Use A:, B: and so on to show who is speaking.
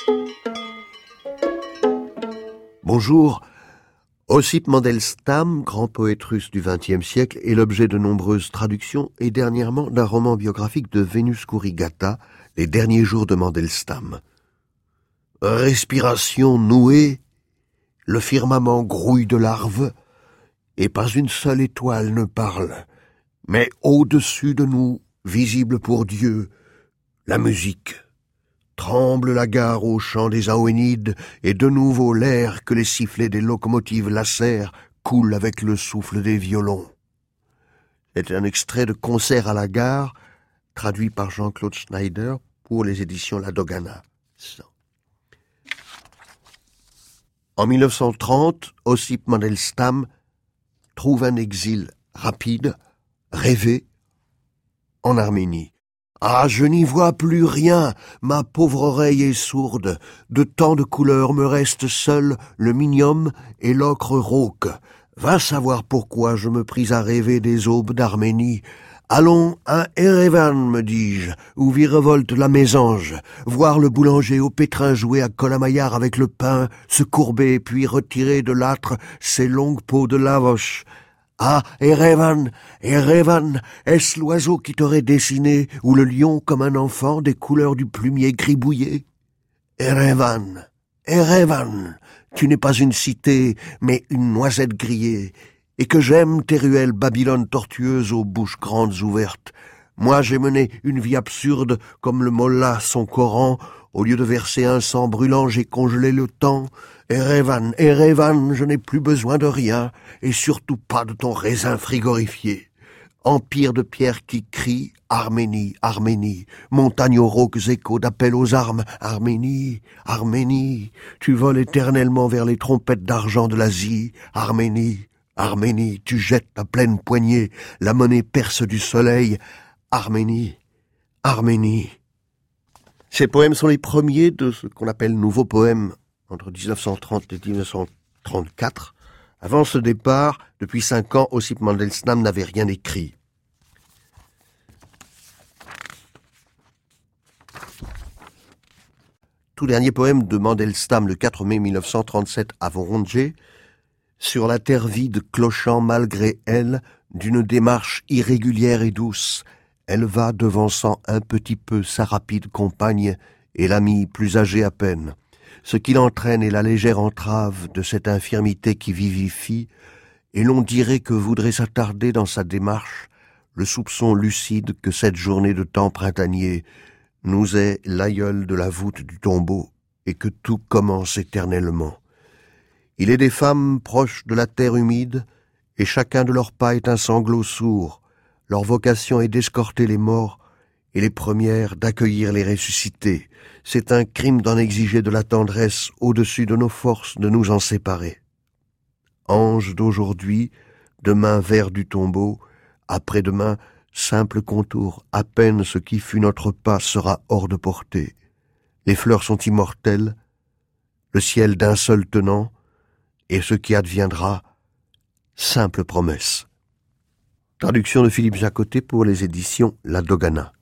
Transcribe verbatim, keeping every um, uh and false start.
A: Bonjour. Ossip Mandelstam, grand poète russe du vingtième siècle, est l'objet de nombreuses traductions et dernièrement d'un roman biographique de Vénus Kourigata, Les derniers jours de Mandelstam. Respiration nouée, le firmament grouille de larves, et pas une seule étoile ne parle, mais au-dessus de nous, visible pour Dieu, la musique. Tremble la gare au chant des Aouénides, et de nouveau l'air que les sifflets des locomotives lacèrent coule avec le souffle des violons. C'est un extrait de Concert à la gare, traduit par Jean-Claude Schneider pour les éditions La Dogana. En mille neuf cent trente, Ossip Mandelstam trouve un exil rapide, rêvé, en Arménie. Ah, je n'y vois plus rien, ma pauvre oreille est sourde. De tant de couleurs me reste seul le minium et l'ocre rauque. Va savoir pourquoi je me pris à rêver des aubes d'Arménie. Allons à Erevan, me dis-je, où virevolte la mésange, voir le boulanger au pétrin jouer à Colamaillard avec le pain, se courber puis retirer de l'âtre ses longues peaux de lavoche. Ah, Erevan, Erevan, est-ce l'oiseau qui t'aurait dessiné, ou le lion comme un enfant des couleurs du plumier gribouillé? Erevan, Erevan, tu n'es pas une cité, mais une noisette grillée, et que j'aime tes ruelles Babylone tortueuses aux bouches grandes ouvertes. Moi j'ai mené une vie absurde comme le mollah son Coran, au lieu de verser un sang brûlant j'ai congelé le temps. Erevan, Erevan, je n'ai plus besoin de rien, et surtout pas de ton raisin frigorifié. Empire de pierre qui crie, Arménie, Arménie, montagne aux rauques échos d'appel aux armes, Arménie, Arménie, tu voles éternellement vers les trompettes d'argent de l'Asie, Arménie, Arménie, tu jettes à pleine poignée la monnaie perse du soleil, Arménie, Arménie. Ces poèmes sont les premiers de ce qu'on appelle nouveaux poèmes entre dix-neuf cent trente et dix-neuf cent trente-quatre. Avant ce départ, depuis cinq ans, Ossip Mandelstam n'avait rien écrit. Tout dernier poème de Mandelstam, le quatre mai mille neuf cent trente-sept à Voronezh, sur la terre vide clochant malgré elle, d'une démarche irrégulière et douce, elle va devançant un petit peu sa rapide compagne et l'ami plus âgé à peine. Ce qui l'entraîne est la légère entrave de cette infirmité qui vivifie, et l'on dirait que voudrait s'attarder dans sa démarche le soupçon lucide que cette journée de temps printanier nous est l'aïeul de la voûte du tombeau, et que tout commence éternellement. Il est des femmes proches de la terre humide, et chacun de leurs pas est un sanglot sourd. Leur vocation est d'escorter les morts, et les premières d'accueillir les ressuscités. C'est un crime d'en exiger de la tendresse au-dessus de nos forces de nous en séparer. Ange d'aujourd'hui, demain vers du tombeau, après-demain, simple contour, à peine ce qui fut notre pas sera hors de portée. Les fleurs sont immortelles, le ciel d'un seul tenant, et ce qui adviendra, simple promesse. Traduction de Philippe Jacotet pour les éditions La Dogana.